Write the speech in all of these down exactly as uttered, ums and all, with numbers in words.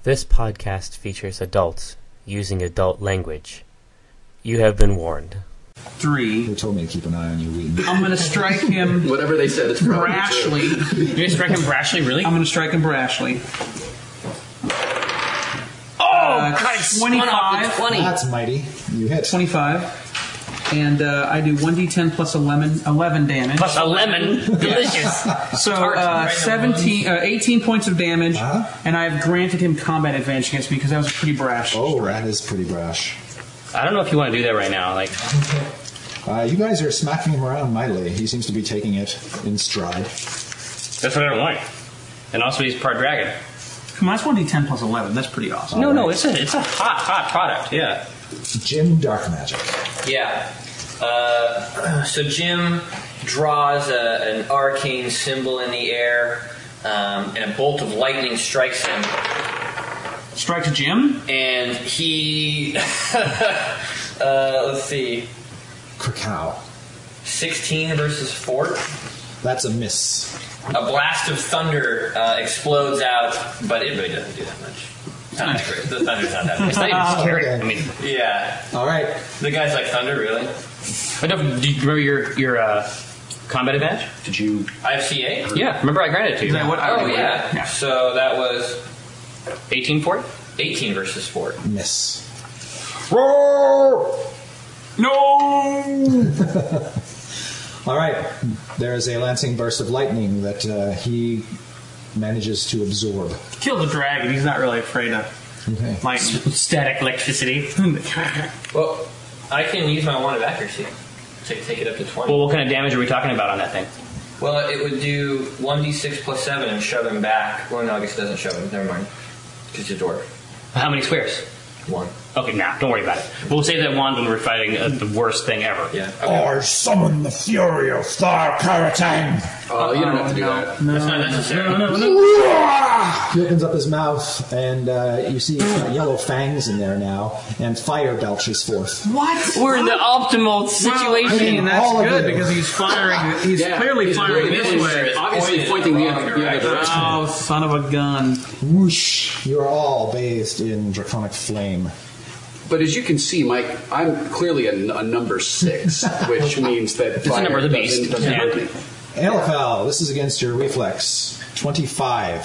This podcast features adults using adult language. You have been warned. Three. They told me to keep an eye on you, Wheaton. I'm going to strike him. Whatever they said, it's probably brashly. You're going to strike him brashly, really? I'm going to strike him brashly. Oh, uh, God, it's twenty-five. twenty. That's mighty. You hit. twenty-five. And uh, I do one d ten plus eleven, eleven damage. Plus a lemon. Delicious. So uh, seventeen, uh, eighteen points of damage, Uh-huh. and I've granted him combat advantage against me because that was pretty brash. Oh, that is pretty brash. I don't know if you want to do that right now. Like, Uh, you guys are smacking him around mightily. He seems to be taking it in stride. that's what I don't like. And also, he's part dragon. Come on, that's one d ten plus eleven. That's pretty awesome. No, no, it's a it's a hot, hot product. Yeah. Jim Dark Magic. Yeah. Uh, so Jim draws a, an arcane symbol in the air, um, and a bolt of lightning strikes him. Strike Jim? And he... uh, let's see. Krakow. sixteen versus four. That's a miss. A blast of thunder uh, explodes out, but it really doesn't do that much. It's not that great. The thunder's not that much. It's not even scary. Okay. I mean, Yeah. All right. The guy's like, thunder, really? but don't, do you remember your your uh, combat advantage? Did you? I have C A? Yeah. Remember, I granted it to you. Is that what I Oh, would do? yeah. Yeah. So that was eighteen for it. eighteen versus four. Miss. No! All right. There is a lancing burst of lightning that uh, he manages to absorb. Kill the dragon. He's not really afraid of Okay. lightning. Static electricity. Well, I can use my wand of accuracy to take it up to twenty. Well, what kind of damage are we talking about on that thing? Well, it would do one d six plus seven and shove him back. Well, no, I guess it doesn't shove him. Never mind. Because he's a dwarf. How many squares? One. Okay, nah, don't worry about it. We'll save that wand when we're fighting uh, the worst thing ever. Yeah. Okay. I summon the fury of Thar Karatang. Oh, you don't have to do that. That's not necessary. He opens up his mouth, and uh, you see he's got yellow fangs in there now, and fire belches forth. What? We're in the optimal situation. Well, I mean, that's All of good you. because he's firing. He's Yeah, clearly he's firing really this pointing- way. Obviously pointing the other, the other direction. Oh, son of a gun! Whoosh! You are all bathed in draconic flame. But as you can see, Mike, I'm clearly a, a number six, which means that It's the number of the beast. doesn't, doesn't Yeah. hurt me. Elefel, this is against your reflex. twenty-five.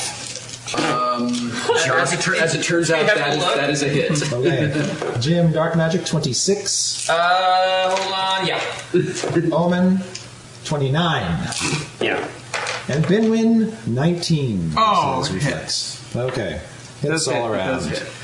Um, as, it tur- as it turns out, that is, that is a hit. Okay. Jim, Dark Magic, twenty-six. Uh, hold on. Yeah. Omen, twenty-nine. Yeah. And Binwin, nineteen. Oh, This is reflex. Okay. Hits That's it. all around. That's it.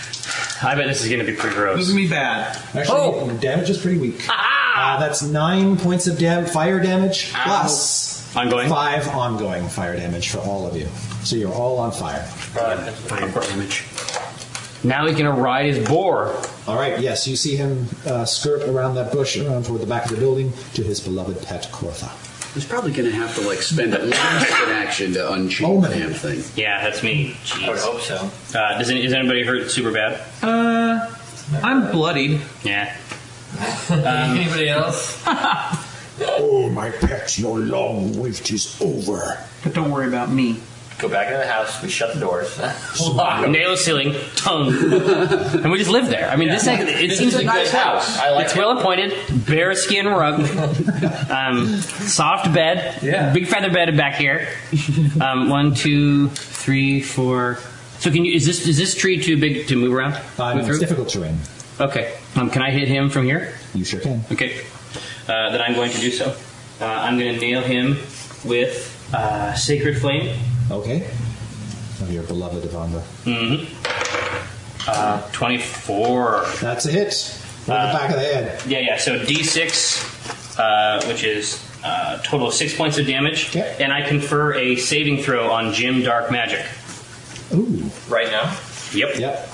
I bet this is going to be pretty This gross. is gonna be bad. Actually, Oh. damage is pretty weak. Uh, that's nine points of dam- fire damage plus Ongoing? five ongoing fire damage for all of you. So you're all on fire. Fire damage. Now he's going to ride his boar. All right, yes, you see him uh, skirt around that bush, around toward the back of the building, to his beloved pet, Kortha. He's probably going to have to like spend at least an action to unchain Oh, the man. damn thing. Yeah, that's me. I would Jeez. hope so. Uh, does, any, is anybody hurt super bad? Uh, I'm bloodied. Yeah. Anybody else? Oh, my pet, your long wait is over. But don't worry about me. Go back into the house. We shut the doors. Lock 'em. Nail the ceiling, tongue. and we just live there. I mean, this thing, it This seems is a like nice house. I like it's it. well appointed, bear skin rug, um, soft bed, Yeah. big feather bed back here. Um, one, two, three, four. So can you? Is this is this tree too big to move around? Uh, Move it's through? difficult terrain. Okay. Um, can I hit him from here? You sure can. Okay. Uh, then I'm going to do so. Uh, I'm going to nail him with uh, Sacred Flame. Okay. Of your beloved Evandra. Mm-hmm. Uh, twenty-four. That's a hit. Right in the back of the head. Yeah, yeah. So D six, uh, which is uh, total of six points of damage, Okay. and I confer a saving throw on Jim Dark Magic. Ooh. Right now? Yep. Yep.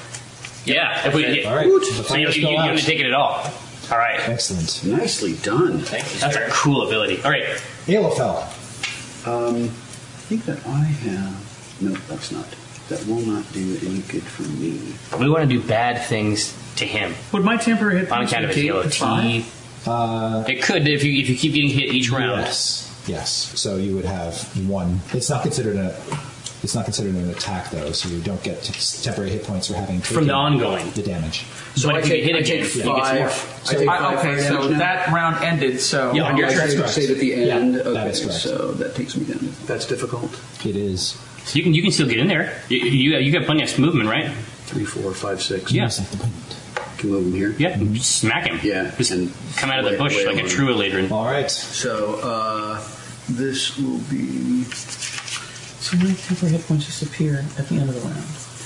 Yeah. If we, All right. Woot. The So you, fingers you, go you're out. going to take it at all. All right. Excellent. Nicely done. Thank you, That's sir. a cool ability. All right. Elefel. Um, I think that I have. No, that's not. That will not do any good for me. We want to do bad things to him Would my temporary hit on points account of his negate yellow the five? teeth. Uh, It could if you if you keep getting hit each round. yes. Yes. So you would have one. It's not considered a It's not considered an attack, though, so you don't get t- temporary hit points for having From the ongoing. the damage. So But if I you take, hit I again, take you get some more. five. I take I, five okay, fire so damage now. that round ended. So Yeah, on your Oh, turn. that's I correct. save at the end. Yeah, okay, that is correct. so that takes me down. to- That's difficult. It is. So you can you can still get in there. You you, you got plenty of movement, right? Three, four, five, six. Yeah. Moves like the wind. Can move them here. Yeah, just smack him. Yeah, just and come out of the way- bush way like a over. true Eladrin. All right. So uh, this will be. So many temporary hit points disappear at the end of the round.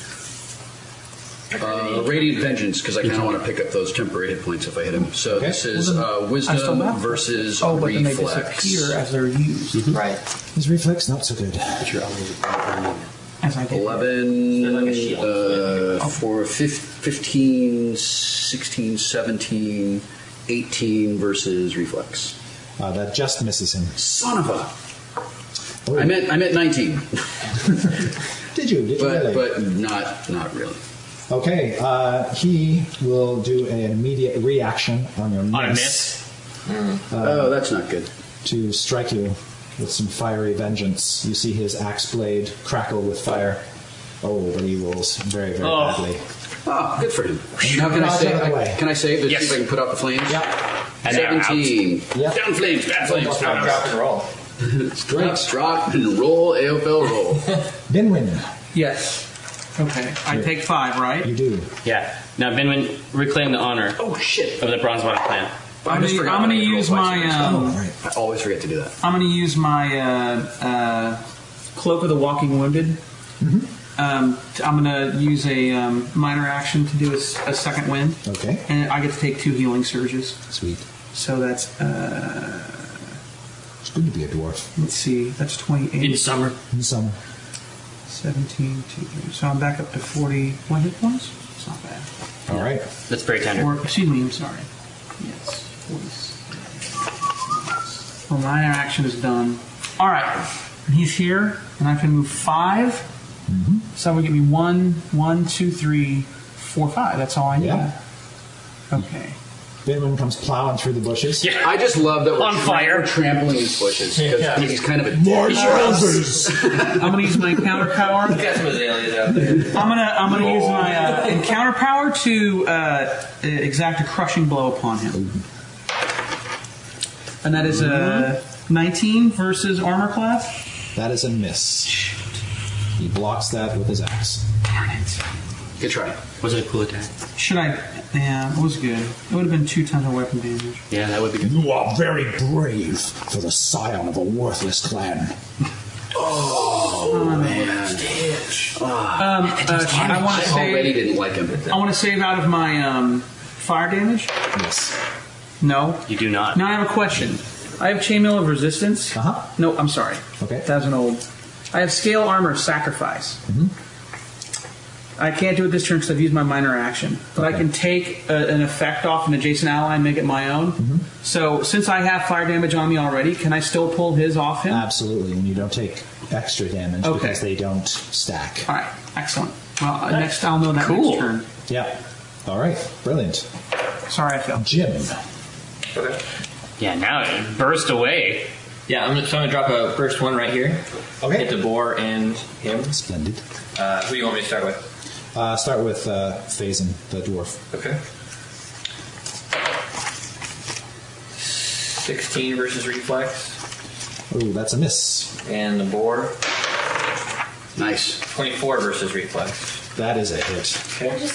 Uh, Radiant Vengeance, because I kind of want to pick up those temporary hit points if I hit him. So Okay. this is Well, then uh, I still Wisdom have- versus Oh, but then they Reflex. disappear as they're used. Right. His reflex, not so good. As I did. eleven, Like a shield. uh, for fif- fifteen, sixteen, seventeen, eighteen versus Reflex. Uh, that just misses him. Son of a... Oh, I meant I meant nineteen, Did you? Did you but really? but not not really. Okay, uh, he will do an immediate reaction on your On a miss miss. oh, that's not good. to strike you with some fiery vengeance. You see his axe blade crackle with fire. Oh, but he rolls very, very Oh. badly. Oh, good for him. Now can I Dodge say out of the I, way. can I save to Yes. see if I can put out the flames? Yeah, And they're out. Seventeen. yeah. Down flames, bad flames. Drop and roll. Drop, drop, and roll. A O F L roll. Binwin, Yes. Okay. I take five, right? you do. Yeah. Now, Benwin, reclaim the honor Oh shit! of the Bronzewater clan. I I'm just gonna, forgot I'm gonna I could roll use twice my against Oh, um, right. I always forget to do that. I'm gonna use my uh, uh, cloak of the walking wounded. Um, t- I'm gonna use a um, minor action to do a, s- a second wind, Okay, and I get to take two healing surges. sweet. So that's uh, It's good to be a dwarf let's see, that's In twenty-eight, summer. in summer. seventeen, two, so I'm back up to forty-one hit points. It's not bad. All right. That's very tender. Or excuse me, I'm sorry. Yes, forty-six. Well, minor action is done. All right, he's here, and I can move five. So that would give me one, one, two, three, four, five. That's all I need. Yeah. Okay. Binwin comes plowing through the bushes. Yeah. I just love that we're, On tra- fire. we're trampling these bushes because Yeah. he's kind of a More dick. trousers! I'm gonna use my encounter power. Got some azaleas out there. I'm gonna I'm gonna use my uh, encounter power to uh, exact a crushing blow upon him. And that is a nineteen versus armor class. That is a miss. He blocks that with his axe. Darn it. Good try. Was it a cool attack? Should I? Yeah, it was good. It would have been two times my weapon damage. Yeah, that would be good. You are very brave for the scion of a worthless clan. Oh man, Um, uh, I want to I already save. didn't like him. I want to save out of my um, fire damage. Yes. No. You do not. Now I have a question. I have chainmail of resistance. Uh-huh. No, I'm sorry. Okay. That was an old. I have scale armor of sacrifice. I can't do it this turn because I've used my minor action, but I Okay. can take a, an effect off an adjacent ally and make it my own. So since I have fire damage on me already, can I still pull his off him? Absolutely, and you don't take extra damage Okay. because they don't stack. All right, excellent. Well, uh, next I'll know that Cool. next turn. Yeah. All right. Brilliant. Sorry, I failed. Jim. Okay. Yeah, now it burst away. Yeah, I'm gonna, so I'm gonna drop a first one right here. Okay. Hit the boar and him. Splendid. Uh, who do you want me to start with? Uh, start with uh, Phazon, the dwarf. Okay. sixteen versus reflex, Ooh, that's a miss. and the boar. Nice. twenty-four versus reflex. That is a hit. Okay.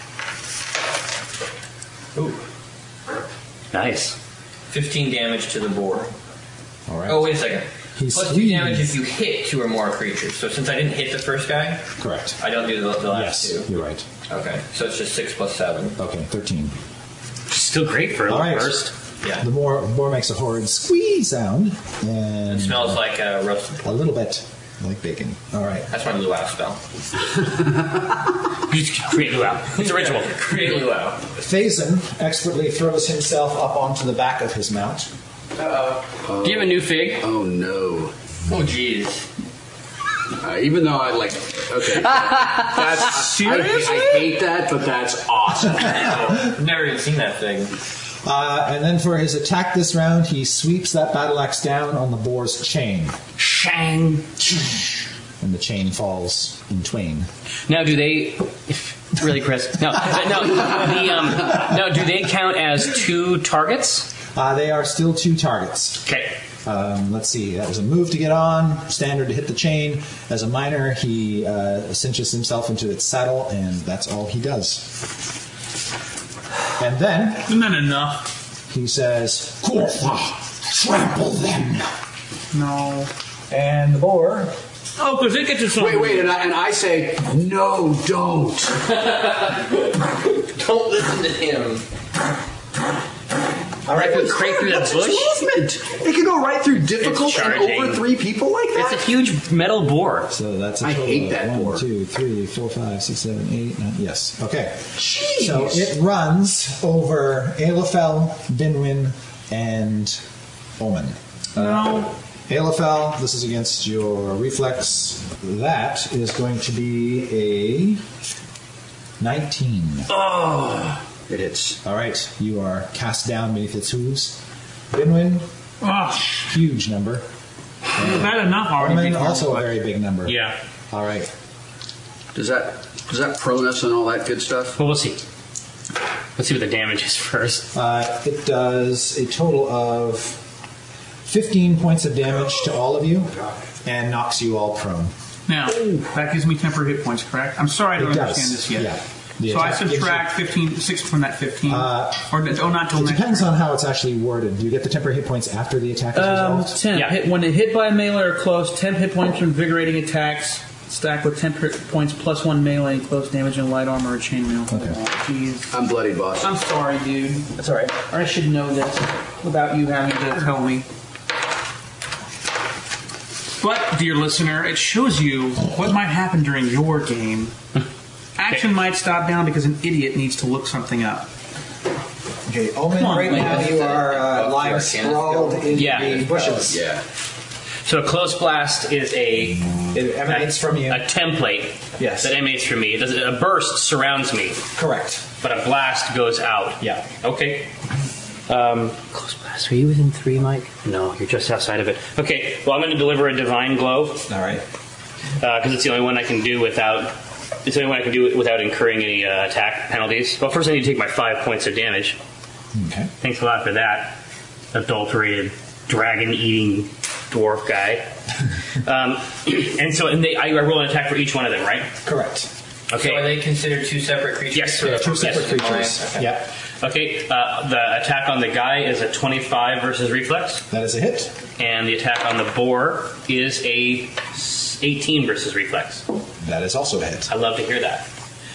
Ooh. Nice. fifteen damage to the boar. All right. Oh, wait a second. He's Plus two damage if you hit two or more creatures. So since I didn't hit the first guy, Correct. I don't do the, the last Yes, two. you're right. Okay, so it's just six plus seven. Okay, thirteen. Still great for a All little right. burst. Yeah. The boar, boar makes a horrid squeeze sound, and It smells like uh, roasted pork. a little bit like bacon. All right. That's my luau spell. You just create luau. It's a ritual. Create luau. Phazon expertly throws himself up onto the back of his mount. Do you have a new fig? Oh no. Oh, jeez. Uh, even though I like, okay, that's seriously. I, I hate that, but that's awesome. I've never even seen that thing. Uh, and then for his attack this round, he sweeps that battle axe down on the boar's chain. Shang. and the chain falls in twain. Now, do they really, Chris? No, no. The, um, no, do they count as two targets? Uh, they are still two targets. Okay. Um, let's see. That was a move to get on. Standard to hit the chain. As a minor, he uh, cinches himself into its saddle, and that's all he does. And then Isn't that enough? he says, Gorfa, trample them. No. and the boar. Oh, because it gets us. Wait, wait, and I, and I say, no, don't. Don't listen to him. All right, go straight through that What's bush. its movement? It can go right through difficult and charging. over three people like that? It's a huge metal boar. So that's a I total hate of that one, boar. two, three, four, five, six, seven, eight, nine. Yes. Okay. Jeez. So it runs over Aelafel, Binwin, and Omen. No. Aelafel, this is against your reflex. That is going to be a nineteen. It hits. All right, you are cast down beneath its hooves. Binwin, Oh, huge number. is that enough already? Omen, before- also a very big number. Yeah. All right. Does that does that prone us and all that good stuff? Well, we'll see. Let's see what the damage is first. Uh, it does a total of fifteen points of damage to all of you and knocks you all prone. Now, that gives me temporary hit points, correct? I'm sorry I don't It does, understand this yet. yeah. The So I attack gives subtract fifteen, six from that fifteen. Uh, or oh, not till It next depends turn. on how it's actually worded. Do you get the temporary hit points after the attack is Um, resolved? temp. Yeah. Hit, when hit by melee or close, temp hit points from invigorating attacks, stacked with temp hit points plus one melee, close damage, and light armor or chainmail. Okay. Oh, jeez. I'm bloody, boss. I'm sorry, dude. That's all right. Or I should know this without you having to tell me. But, dear listener, it shows you what might happen during your game. Action might stop down because an idiot needs to look something up. Okay, Omen, Come on, right Link. now you are uh, Up lying your sprawled in Yeah. the bushes. Yeah. So a close blast is a It emanates from you. a template Yes. that emanates from me. It does, a burst surrounds me, Correct. but a blast goes out. Yeah. Okay. Um, close blast. Are you within three, Mike? No, you're just outside of it. Okay. Well, I'm going to deliver a divine glow All right. because it's the only one I can do without. It's the only one I can do without incurring any uh, attack penalties. Well, first I need to take my five points of damage. Okay. Thanks a lot for that, adulterated, dragon-eating dwarf guy. um, and so, and they, I, I roll an attack for each one of them, right? Correct. Okay. So are they considered two separate creatures? Yes. Or- Two separate Yes. creatures. Okay. Yeah. Okay. Uh, the attack on the guy is a twenty-five versus reflex, That is a hit. and the attack on the boar is a eighteen versus reflex. That is also a hit. I love to hear that.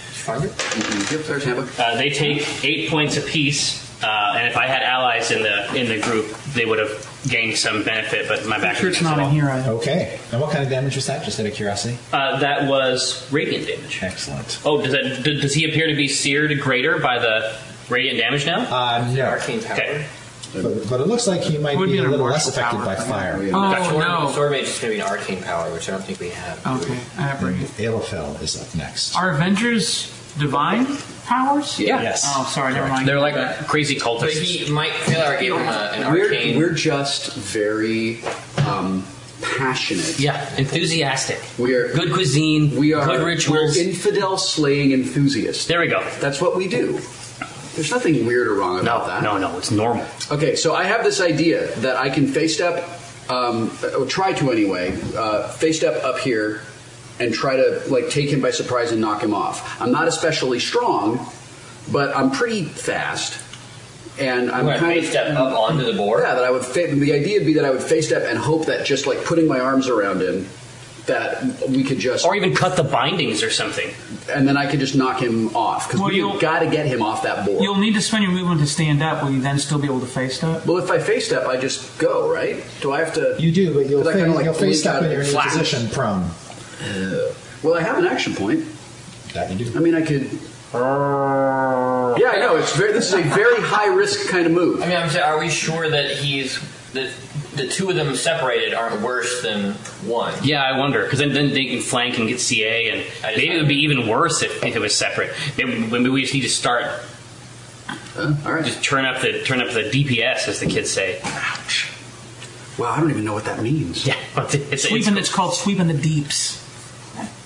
Yep, there's handbook. Uh, they take eight points apiece, uh, and if I had allies in the in the group, they would have gained some benefit. But my I'm back sure was it's not against in the wall. here. I Okay. And what kind of damage was that, just out of curiosity? Uh, that was radiant damage. Excellent. Oh, does that d- does he appear to be seared greater by the radiant damage now? Uh, no. Arcane power. Okay. But, but it looks like he might Would be be a an little martial less affected power. by fire. Oh, Sword, no. Sword Mage is going to be an arcane power, which I don't think we have. Okay, I have And right. Aelafel is up next. Are Avengers divine powers? Yeah. Yes. Oh, sorry, never mind. They're like crazy But cultists. he, Mike Taylor gave him a, an We're, arcane. we're just very um, passionate. Yeah, enthusiastic. We are Good cuisine. We are good rituals. We're infidel slaying enthusiasts. There we go. That's what we do. There's nothing weird or wrong about No, that. no, no. It's normal. Okay, so I have this idea that I can face step, um, or try to anyway, uh, face step up here and try to like take him by surprise and knock him off. I'm not especially strong, but I'm pretty fast, and I'm I'm going to kind face of step up onto the board. yeah. That I would. Fa- the idea would be that I would face step and hope that just like putting my arms around him, that we could just, Or even cut the bindings or something. and then I could just knock him off because Well, we've you'll- got to get him off that board. You'll need to spend your movement to stand up. Will you then still be able to face step? Well, if I face step, I just go, right? Do I have to? You do, but you'll, But I fa- kinda, like, you'll face blink out step in of your it. new Flat. position prone. Well, I have an action point. That you do. I mean, I could. Yeah, I know. It's very. This is a very high risk kind of move. I mean, I'm saying, are we sure that he's that the two of them separated aren't worse than one? Yeah, I wonder. Because then, then they can flank and get C A, and I just- maybe it would be even worse if, if it was separate. Maybe, maybe we just need to start, Uh, all right. just turn up the turn up the D P S, as the kids say. Wow, I don't even know what that means. Yeah, but it's, it's, Sweeping. It's called sweeping the deeps.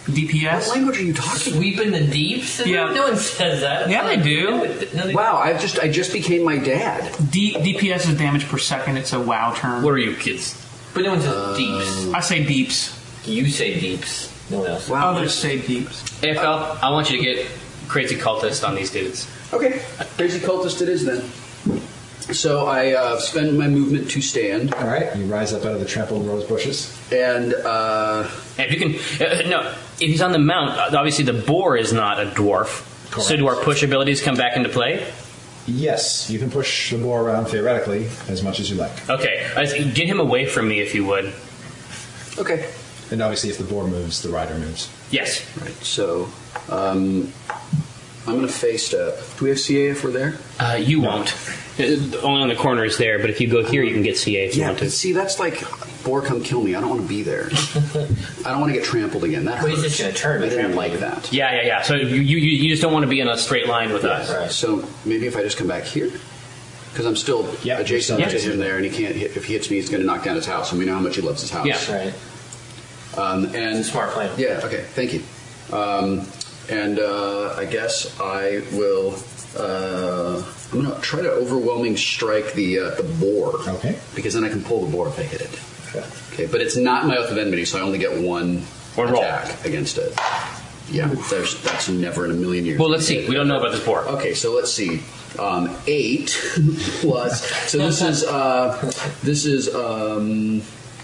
D P What S. language are you talking? Sweep in the deeps? Yeah. No one says that. Yeah, they do. No, it- no, they Wow, I've just I just became my dad. D- DPS is damage per second. It's a WoW term. What are you kids? But no one says deeps. I say deeps. You say deeps. No one else. Wow. Others say deeps. A F L, I want you to get crazy cultist on these dudes. Okay, crazy cultist it is then. So I uh, spend my movement to stand, All right, you rise up out of the trampled rose bushes. and uh, And if you can, uh, no, if he's on the mount, uh, obviously the boar is not a dwarf. Correct. So do our push abilities come back into play? Yes, you can push the boar around theoretically as much as you like. Okay, uh, get him away from me if you would. okay. And obviously, if the boar moves, the rider moves. Yes. Right. So um, I'm going to face step. Do we have C A if we're there? Uh, you won't. Uh, only on the corner is there, but if you go here, you can get C A if you Yeah, want but to. see, that's like boar come kill me. I don't want to be there. I don't want to get trampled again. That Well, he's hurts. just gonna turn I and didn't trample like you. that. Yeah, yeah, yeah. So you, you, you just don't want to be in a straight line with us. Right. So maybe if I just come back here, because I'm still Yeah, adjacent you're to still him there, and he can't. Hit, if he hits me, he's going to knock down his house, and we know how much he loves his house. Yeah. Right. Um, and It's a smart plan. Yeah. Okay. Thank you. Um, and uh, I guess I will. Uh, I'm going to try to overwhelming strike the uh, the boar. Okay. Because then I can pull the boar if I hit it. Okay. Okay. But it's not my oath of enmity, so I only get one One roll. attack against it. Yeah. There's, that's never in a million years. Well, let's see. We don't know about this boar. Okay, so let's see. Um, eight plus. So this is uh, this is um,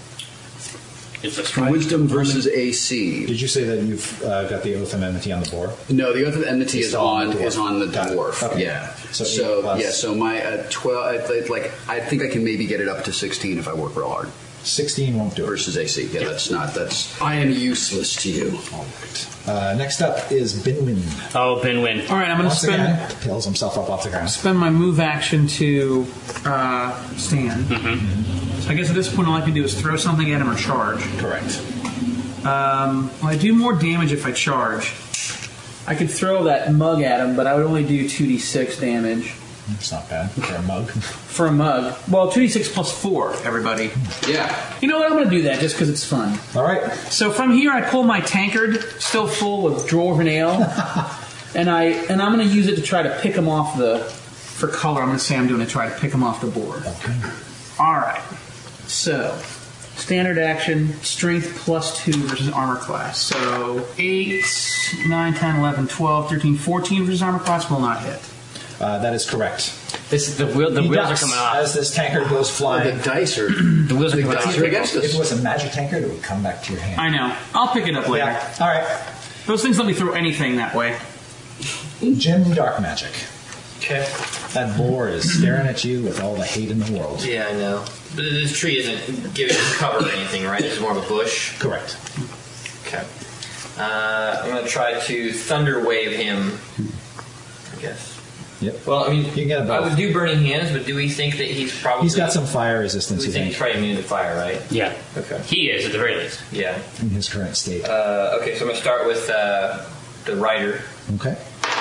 It's a strike. wisdom versus A C. Did you say that you've uh, got the oath of enmity on the boar? No, the oath of enmity It's is still on on the dwarf. is on the Got it. dwarf. Okay. Yeah. So So, eight plus- yeah. So my uh, twelve. I, I- like I think I can maybe get it up to sixteen if I work real hard. sixteen won't do it. Versus A C. Yeah, that's not. That's. I am useless to you. All right. Uh, next up is Binwin. Oh, Binwin. All right, I'm going to Once spend again, pulls himself up off the ground. spend my move action to uh, stand. So I guess at this point, all I can do is throw something at him or charge. Correct. Um, well, I do more damage if I charge. I could throw that mug at him, but I would only do two d six damage It's not bad for a mug. for a mug. Well, two d six plus four, everybody. Yeah. You know what? I'm going to do that just because it's fun. All right. So from here, I pull my tankard, still full of dwarven ale, and I and I'm going to use it to try to pick him off the. For color, I'm going to say I'm doing it to try to pick him off the board. Okay. All right. So standard action, strength plus two versus armor class. So eight, nine, ten, eleven, twelve, thirteen, fourteen versus armor class will not hit. Uh, that is correct. This the wheel. The He wheels ducks are coming off. as this tankard goes Oh, flying. the dice are. The wheels are the coming dice off. are against If it us. was a magic tankard, it would come back to your hand. I know. I'll pick it up later. Yeah. All right. Those things let me throw anything that way. Jim Dark Magic. Okay. That boar is staring at you with all the hate in the world. Yeah, I know. But this tree isn't giving cover or anything, right? It's more of a bush. Correct. Okay. Uh, I'm going to try to thunder wave him, I guess. Yep. Well, I mean, You can get it I both. would do burning hands, but do we think that he's probably... He's got some fire resistance, We you think he's think, probably immune to fire, right? Yeah. Okay. He is at the very least. Yeah. in his current state. Uh, okay, so I'm going to start with uh, the rider. Okay.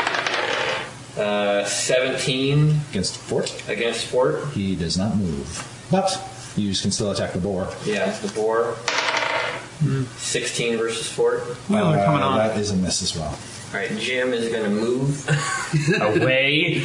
Uh, seventeen Against Fort, against Fort. he does not move. But you can still attack the boar. Yeah, the boar. sixteen versus Fort. Wheels are coming Uh, on. That is a miss as well. All right, Jim is going to move. Away.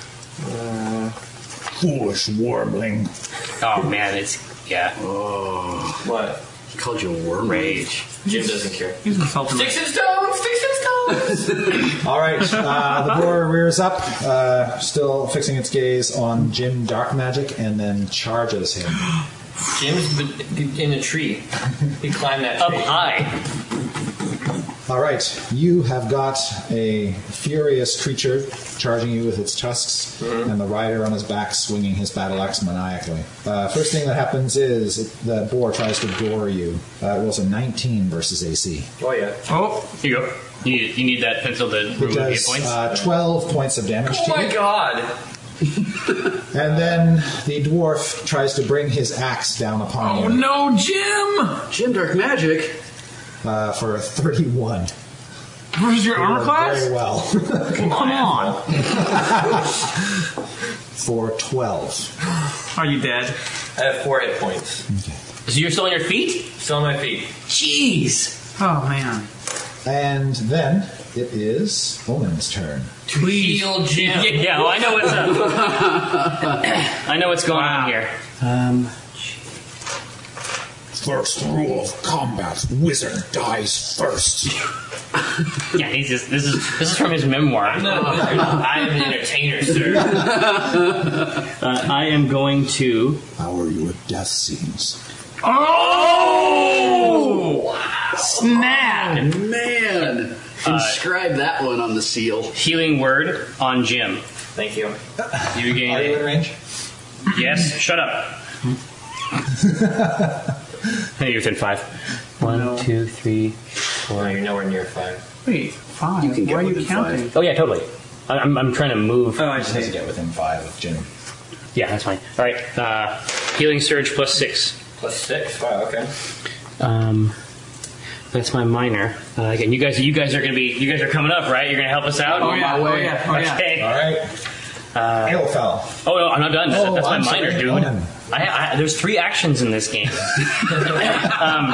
Foolish warbling. Oh man, it's yeah. What? He called you a worm. Rage. Jim doesn't care. He's insulting me. Sticks and stones! Sticks and stones! All right. Uh, the boar rears up, uh, still fixing its gaze on Jim Dark Magic, and then charges him. Jim's been in a tree. He climbed that Up tree. high. All right. You have got a furious creature charging you with its tusks, and the rider on his back swinging his battle axe maniacally. Uh, first thing that happens is it, the boar tries to gore you. Uh, it rolls a nineteen versus A C. Oh, yeah. Oh, Here you go. You need, you need that pencil to It remove hit does points. uh, twelve points of damage Oh, to my you. God. And then the dwarf tries to bring his axe down upon oh you no, Jim! Jim Dark Magic. uh, for a thirty-one. Versus your armor Very class? well. Come on. For twelve. Are you dead? I have four hit points. So you're still on your feet? Still on my feet. Jeez. Oh man. And then it is Omen's turn. Please. Heal Jim. Yeah, yeah, well, I know what's up. I know what's going on here. Um, First rule of combat: wizard dies first. yeah, he's just this is this is from his memoir. I'm not a wizard. I am an entertainer, sir. Uh, I am going to. How are you at death scenes? Oh! Snap! Man, inscribe that one on the seal. Healing word on Jim. Thank you. You gain Are you in it. range? Yes. Shut up. Hey, you're within five. One, No. two, three, No, four. you're nowhere near five. Wait, five. You can get Why are you within counting? Oh yeah, totally. I- I'm I'm trying to move. Oh, I He doesn't see. get within five with Jim. Yeah, that's fine. All right. Uh, healing surge plus six. Plus six. Wow. Okay. Um, that's my minor. Uh, again, you guys, you guys are gonna be, you guys are coming up, right? You're gonna help us out. Oh yeah, my oh way. yeah, oh yeah. Okay. All right. Uh, Aelfell. Oh no, I'm not done. Oh, that's my I'm minor, sorry. dude. Omen. I, I, there's three actions in this game. um,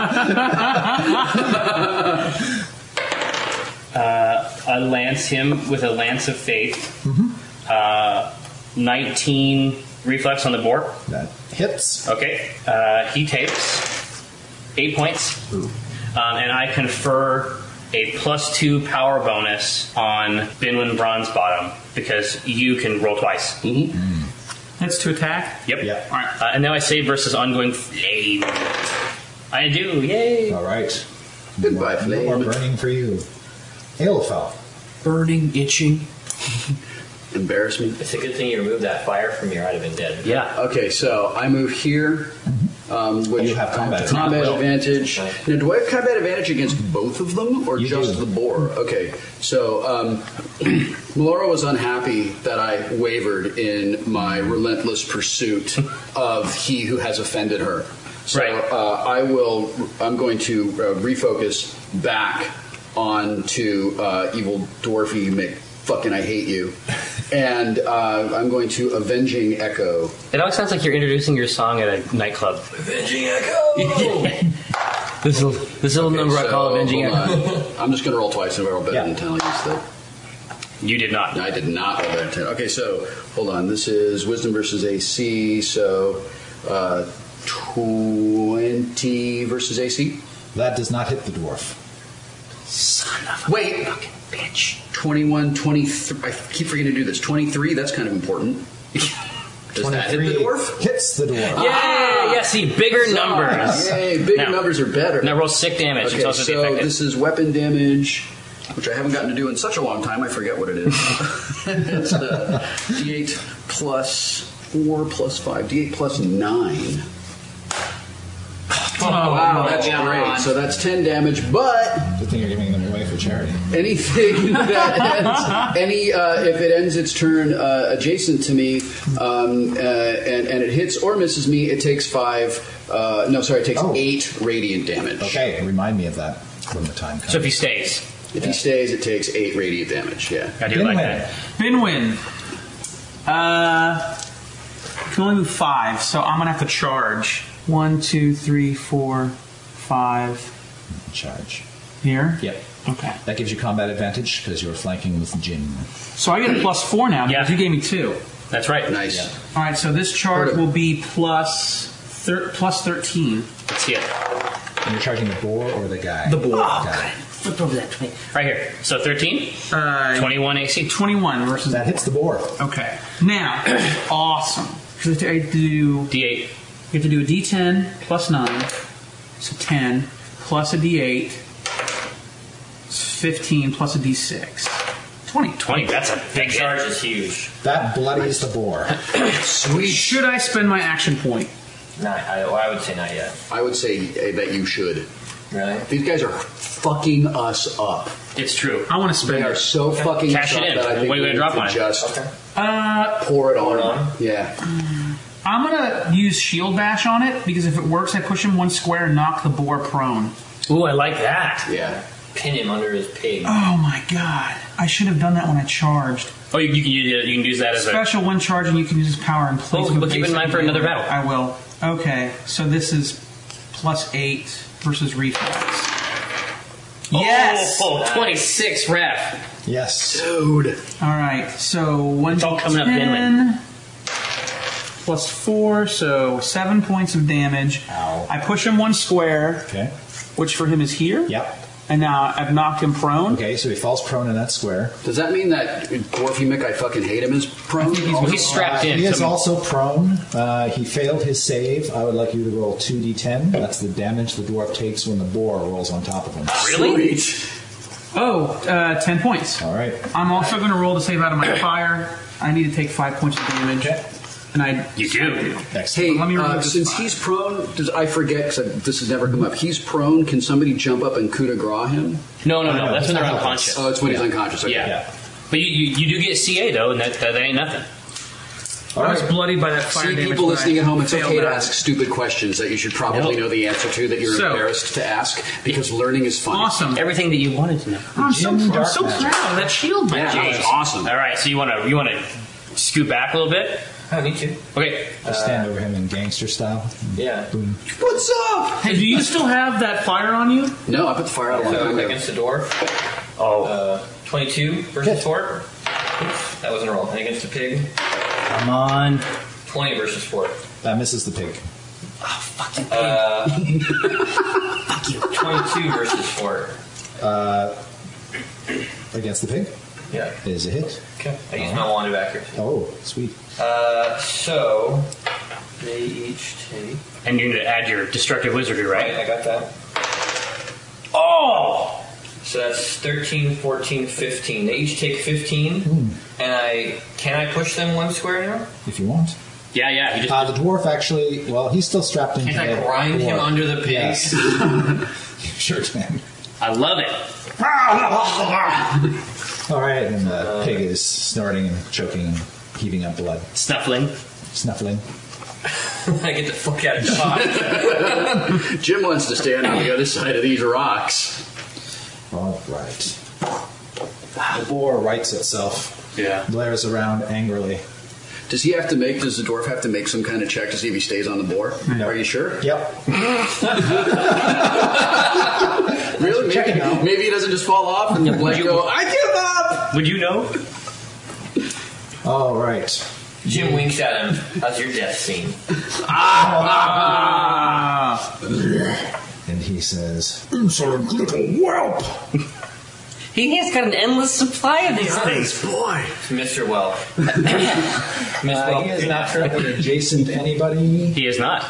uh, I lance him with a lance of faith. Uh, nineteen reflex on the board. That hits. Okay. Uh, he takes eight points, um, and I confer a plus two power bonus on Binwin Bronzebottom because you can roll twice. That's to attack. Yep. Yeah. All right. Uh, and now I save versus ongoing flame. I do. Yay. All right. Goodbye, No flame. more burning for you. Aelfell. Burning, itching, embarrassment. It's a good thing you removed that fire from here. I'd have been dead. Yeah. Okay, so I move here, um, which You have combat combat advantage. advantage. Now, do I have combat advantage against both of them, or You just do. the boar? Okay, so um, Melora was unhappy that I wavered in my relentless pursuit of he who has offended her. So Right. uh, I will. I'm going to uh, refocus back onto uh, evil dwarfy Mc. Fucking I hate you, and uh, I'm going to avenging echo. It always sounds like you're introducing your song at a nightclub. Avenging Echo. This little, this little number I call So, Avenging hold Echo. on. I'm just going to roll twice and I roll better Yeah. than ten. Like that. You did not. I did not roll better than ten. Okay, so hold on. This is Wisdom versus A C. So uh, twenty versus A C. That does not hit the dwarf. Son of a Wait. fucking bitch. twenty-one, twenty-three. I keep forgetting to do this. twenty-three. That's kind of important. Does that hit the dwarf? Hits the dwarf. Yeah, yeah, see, bigger numbers. Yay, bigger Now- numbers are better. Now roll sick damage. Okay, it's also the so effective. this is weapon damage, which I haven't gotten to do in such a long time. I forget what it is. It's uh, D eight plus four plus five. D eight plus nine. Oh, Wow, that's God. great. So that's ten damage, but Good thing you're giving them away for charity. anything that ends, any uh, if it ends its turn uh, adjacent to me, um, uh, and, and it hits or misses me, it takes five. Uh, no, sorry, it takes Oh. eight radiant damage. Okay, remind me of that when the time comes. So if he stays, If he stays, it takes eight radiant damage. Yeah. I do like Binwin. that. Binwin. Uh, I can only move five, so I'm gonna have to charge. One, two, three, four, five. Charge. Here. Yep. Okay. That gives you combat advantage because you're flanking with Jin. So I get a plus four now because Yeah. you gave me two. That's right. Nice. All right. So this charge Sort of. will be plus thir- plus thirteen. Let's see it. And you're charging the boar or the guy? The boar. Guy. Flip over that twenty. Right here. So thirteen, Uh, twenty-one A C. twenty-one versus. That hits the boar. Okay. Now, awesome. Because I have to do. D eight. You have to do a D ten plus nine, so ten plus a D eight, fifteen plus a D six, twenty. twenty. That's a big Big charge hit. is huge. That bloodies the boar. Sweet. Should I spend my action point? Not, I, well, I would say not yet. I would say uh, that you should. Really? These guys are fucking us up. It's true. I want to They spend are it. so fucking Cash us it up in. that I think What are you we gonna need drop on to it? just Okay. Uh, pour it on. Pour it on? Yeah. I'm gonna use shield bash on it because if it works, I push him one square and knock the boar prone. Ooh, I like that. Yeah. Pin him under his pig. Oh my god! I should have done that when I charged. Oh, you, you can use it. You can use that as a. Special one charge, and you can use his power in place. Oh, of but keep in basic mind for another melee. battle. I will. Okay, so this is plus eight versus reflex. Yes! Oh, twenty-six, ref. Yes. Dude. All right, so one It's all coming up ten plus four, so seven points of damage. Ow. I push him one square, Okay. which for him is here. Yep. And now I've knocked him prone. Okay, so he falls prone in that square. Does that mean that Dwarfy Mick, I fucking hate him, is prone? Well, he's strapped Uh, in. he is so- also prone. Uh, he failed his save. I would like you to roll two d ten. That's the damage the dwarf takes when the boar rolls on top of him. Really? Sweet. Oh, uh, ten points. All right. I'm also going to roll to save out of my fire. I need to take five points of damage. And I You do. Excellent. Hey, Let me uh, remove this since five. he's prone, does, I forget because this has never come up. He's prone. Can somebody jump up and coup de grace him? No, no, no. no, That's it's when they're not unconscious. Oh, it's when Yeah. he's unconscious. Okay. yeah. Yeah. But you, you, you do get C A, though, and that, that ain't nothing. All I was right. bloodied by that fire See, damage. people when listening I at home, it's failed okay to that. ask stupid questions that you should probably Nope. know the answer to that you're So- embarrassed to ask because learning is fun. Awesome. Everything that you wanted to know. I'm so, Jim I'm so Dark Magic. proud of that shield, man. Yeah, that was awesome. All right, so you want to you want to scoot back a little bit? I need to. Okay. Just stand over him in gangster style. Yeah. Boom. What's up? Hey, do you still have that fire on you? No, I put the fire out a long So time ago. against the dwarf, Oh, uh, twenty-two versus Fort. Oops, that wasn't a roll. And against the pig, come on. twenty versus Fort. That misses the pig. Uh, twenty-two versus Fort. Against the pig Yeah. is a hit. Okay. I use my wand of accuracy. Oh, sweet. Uh, so they each take. And you're going to add your destructive wizardry, Right, right? I got that. Oh! So that's thirteen, fourteen, fifteen. They each take fifteen. And I can I push them one square now? If you want. Yeah, yeah. You just, Uh, the dwarf actually, well, he's still strapped into Can't I the grind him dwarf. under the pig? Yes. Sure can. I love it. All right, and the pig is snorting and choking and heaving up blood. Snuffling. Snuffling. I get the fuck out of Dodge. Jim wants to stand on the other side of these rocks. All right. The boar rights itself, Yeah. glares around angrily. Does he have to make? Does the dwarf have to make some kind of check to see if he stays on the boar? No. Are you sure? Yep. Really? Checking Maybe, out. maybe he doesn't just fall off and let go. I give up. Would you know? All right. Jim winks at him. How's your death scene? Ah! And he says, Insolent little whelp! He has got an endless supply of these things. Boy! It's Mister Well. Miss Well. uh, he is not currently adjacent to anybody, He is not.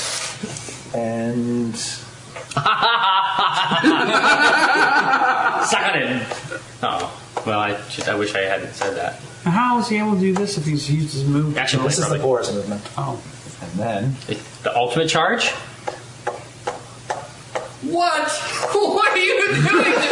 and Suck on it. Oh. Well, I just I wish I hadn't said that. How is he able to do this if he's used his move? Action this play, is the probably. boar's movement. Oh. And then It- The ultimate charge? What? What are you doing to me?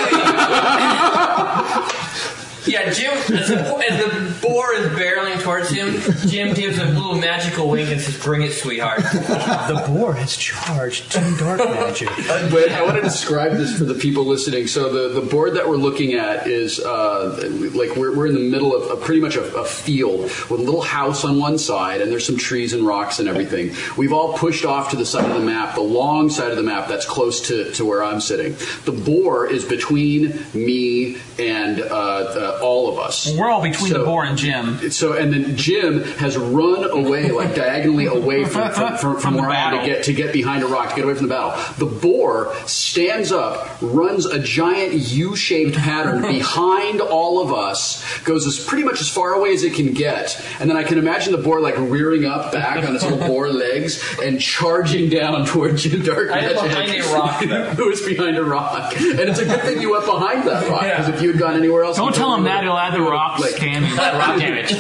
Yeah, Jim, as the, as the boar is barreling towards him, Jim gives a little magical wink and says, "Bring it, sweetheart." the boar has charged two dark magic. Uh, but I want to describe this for the people listening. So the, the board that we're looking at is uh, like we're, we're in the middle of a, pretty much a, a field with a little house on one side, and there's some trees and rocks and everything. We've all pushed off to the side of the map, the long side of the map that's close to, to where I'm sitting. The boar is between me and uh, uh, all of us. We're all between So- the boar and Jim. So and then Jim has run away, like diagonally away from from, from, from From the where I am battle. to get to get behind a rock, to get away from the battle. The boar stands up, runs a giant U-shaped pattern behind all of us, goes as pretty much as far away as it can get, and then I can imagine the boar like rearing up back on its little boar legs and charging down toward Jim Dark I am Magic. behind a rock, though. Who is behind a rock? And it's a good thing you went behind that rock, because if you had gone anywhere else, Don't you tell him probably that. He'll add the would've, rocks like, damage. Rock damage.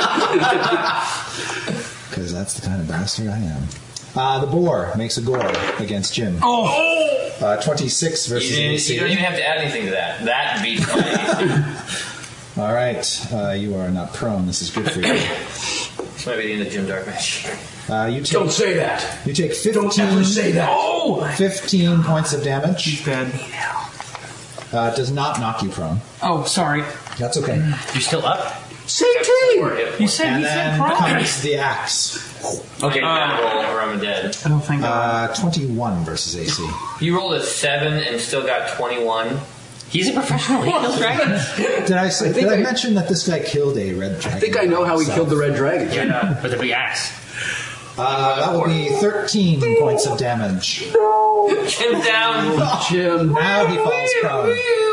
Because that's the kind of bastard I am. Uh, the boar makes a gore against Jim. Oh! Uh, twenty-six You, versus didn't- A C. you don't even have to add anything to that. That beats my A C. All right, uh, you are not prone. This is good for you. This might be the end of Jim Dark Magic. Uh, you take Don't say that! you take Don't ever fifteen, say that! Oh! fifteen points of damage. He's dead. Uh, it does not knock you prone. Oh, sorry. That's okay. You still up? C T! You said And he said then prone. comes the axe. Okay, now roll or I'm dead. Oh, thank God. Uh, twenty-one versus A C. You rolled a seven and still got twenty-one. He's a professional. He kills dragons. Did I say? I think did I, I- mention that this guy killed a red dragon? I think I know how he killed the red dragon. Yeah, with a big axe. Uh, that would be thirteen points of damage. Jim down. Jim. Now he falls prone.